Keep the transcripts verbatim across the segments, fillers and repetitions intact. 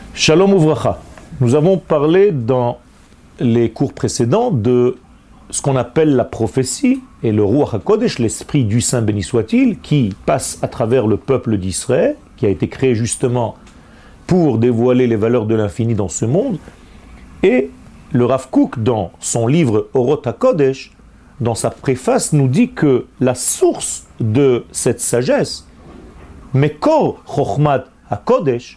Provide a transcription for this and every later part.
Shalom Uvracha. Nous avons parlé dans les cours précédents de ce qu'on appelle la prophétie et le Ruach HaKodesh, l'Esprit du Saint béni soit-il, qui passe à travers le peuple d'Israël, qui a été créé justement pour dévoiler les valeurs de l'infini dans ce monde. Et le Rav Kook, dans son livre Orot HaKodesh, dans sa préface, nous dit que la source de cette sagesse, Mekor Chochmat HaKodesh,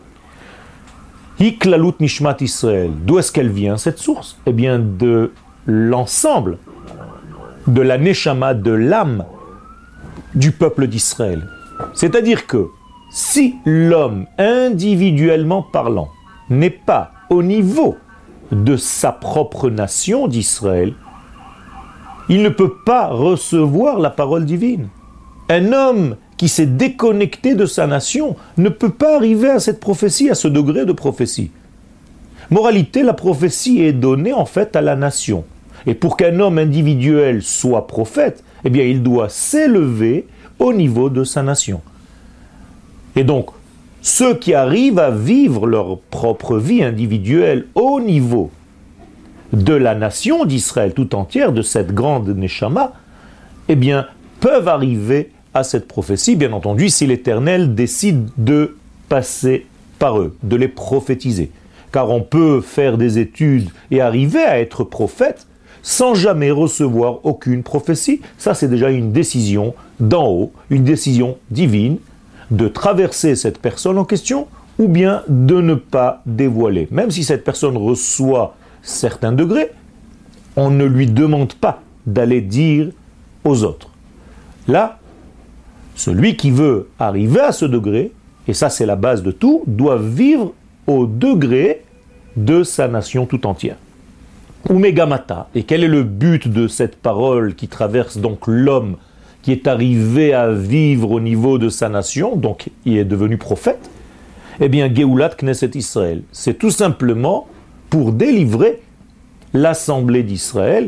Hiklalut Nishmat Israël. D'où est-ce qu'elle vient, cette source? Eh bien, de l'ensemble de la Neshama, de l'âme du peuple d'Israël. C'est-à-dire que si l'homme, individuellement parlant, n'est pas au niveau de sa propre nation d'Israël, il ne peut pas recevoir la parole divine. Un homme qui s'est déconnecté de sa nation ne peut pas arriver à cette prophétie, à ce degré de prophétie. Moralité, la prophétie est donnée en fait à la nation. Et pour qu'un homme individuel soit prophète, eh bien il doit s'élever au niveau de sa nation. Et donc, ceux qui arrivent à vivre leur propre vie individuelle au niveau de la nation d'Israël tout entière, de cette grande Neshama, eh bien, peuvent arriver à cette prophétie, bien entendu, si l'Éternel décide de passer par eux, de les prophétiser. Car on peut faire des études et arriver à être prophète sans jamais recevoir aucune prophétie. Ça, c'est déjà une décision d'en haut, une décision divine, de traverser cette personne en question ou bien de ne pas dévoiler. Même si cette personne reçoit certains degrés, on ne lui demande pas d'aller dire aux autres. Là, celui qui veut arriver à ce degré, et ça c'est la base de tout, doit vivre au degré de sa nation tout entière. Umegamata, et quel est le but de cette parole qui traverse donc l'homme qui est arrivé à vivre au niveau de sa nation, donc il est devenu prophète? Eh bien, Geulat Knesset Israël, c'est tout simplement pour délivrer l'assemblée d'Israël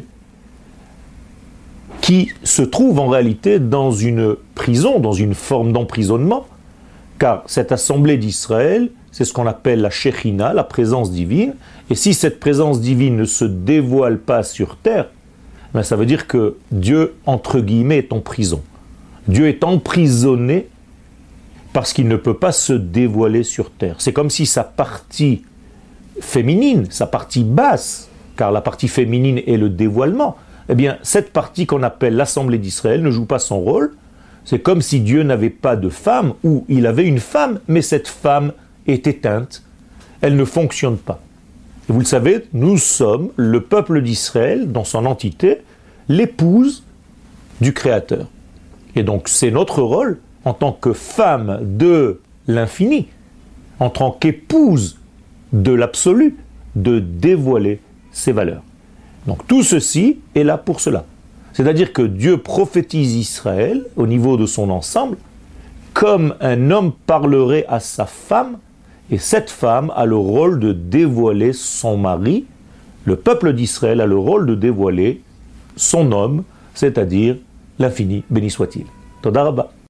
qui se trouve en réalité dans une prison, dans une forme d'emprisonnement, car cette assemblée d'Israël, c'est ce qu'on appelle la Shekhinah, la présence divine, et si cette présence divine ne se dévoile pas sur terre, ben ça veut dire que Dieu, entre guillemets, est en prison. Dieu est emprisonné parce qu'il ne peut pas se dévoiler sur terre. C'est comme si sa partie féminine, sa partie basse, car la partie féminine est le dévoilement, eh bien, cette partie qu'on appelle l'Assemblée d'Israël ne joue pas son rôle. C'est comme si Dieu n'avait pas de femme, ou il avait une femme, mais cette femme est éteinte. Elle ne fonctionne pas. Et vous le savez, nous sommes, le peuple d'Israël, dans son entité, l'épouse du Créateur. Et donc, c'est notre rôle, en tant que femme de l'infini, en tant qu'épouse de l'absolu, de dévoiler ses valeurs. Donc tout ceci est là pour cela. C'est-à-dire que Dieu prophétise Israël au niveau de son ensemble comme un homme parlerait à sa femme, et cette femme a le rôle de dévoiler son mari. Le peuple d'Israël a le rôle de dévoiler son homme, c'est-à-dire l'infini, béni soit-il. Toda Rabba.